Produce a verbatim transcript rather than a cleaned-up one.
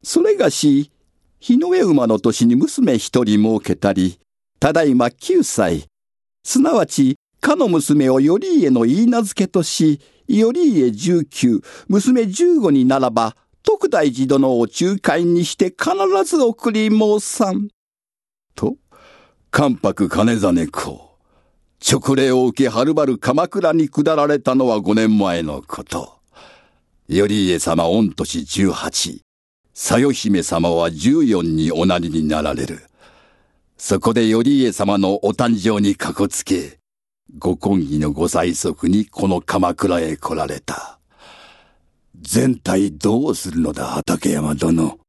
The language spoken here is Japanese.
それがし、日の上馬の年に娘一人設けたり、ただいま九歳、すなわち、かの娘を頼家の言い名付けとし、頼家十九、娘十五にならば、徳大寺殿を仲介にして必ず送り申さん。と、関白金実公、勅令を受けはるばる鎌倉に下られたのは五年前のこと。頼家様御年十八、小夜姫様は十四におなりになられる。そこで頼家様のお誕生にかこつけ、ご婚儀のご催促にこの鎌倉へ来られた。全体どうするのだ、畠山殿。